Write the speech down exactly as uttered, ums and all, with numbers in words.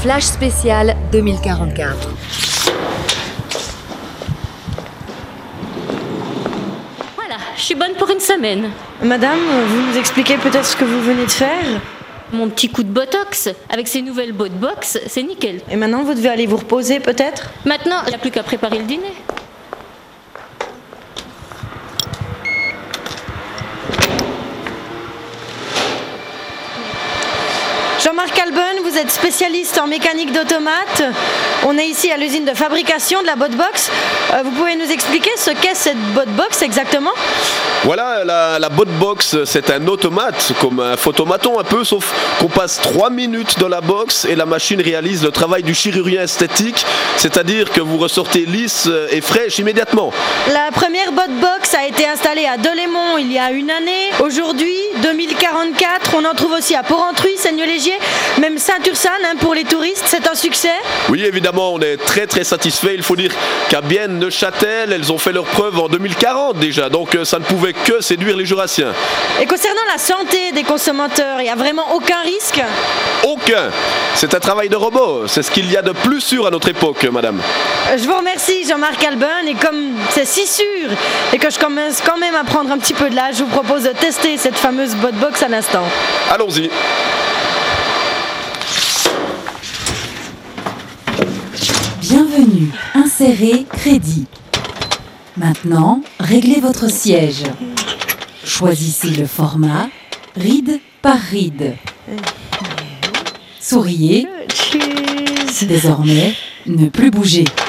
Flash spécial deux mille quarante-quatre. Voilà, je suis bonne pour une semaine. Madame, vous nous expliquez peut-être ce que vous venez de faire ? Mon petit coup de botox, avec ces nouvelles bottes box, c'est nickel. Et maintenant, vous devez aller vous reposer peut-être ? Maintenant, il n'y a plus qu'à préparer le dîner. Jean-Marc Albon, vous êtes spécialiste en mécanique d'automate. On est ici à l'usine de fabrication de la Botbox. Euh, vous pouvez nous expliquer ce qu'est cette Botbox exactement ? Voilà, la, la Botbox, c'est un automate, comme un photomaton un peu, sauf qu'on passe trois minutes dans la box et la machine réalise le travail du chirurgien esthétique, c'est-à-dire que vous ressortez lisse et fraîche immédiatement. La première Botbox a été installée à Delémont il y a une année. Aujourd'hui, deux mille quarante-quatre, on en trouve aussi à Porrentruy, Seignelay-Légier, même Saint-Ursanne hein, pour les touristes. C'est un succès ? Oui, évidemment, on est très très satisfait. Il faut dire qu'à Bienne, Neuchâtel, elles ont fait leur preuve en deux mille quarante déjà, donc ça ne pouvait que séduire les Jurassiens. Et concernant la santé des consommateurs, il n'y a vraiment aucun risque ? Aucun. C'est un travail de robot. C'est ce qu'il y a de plus sûr à notre époque, madame. Je vous remercie, Jean-Marc Albon. Et comme c'est si sûr et que je commence quand même à prendre un petit peu de l'âge, je vous propose de tester cette fameuse Botbox à l'instant. Allons-y. Bienvenue, insérez crédit. Maintenant, réglez votre siège. Choisissez le format, ride par ride. Souriez. Désormais, ne plus bouger.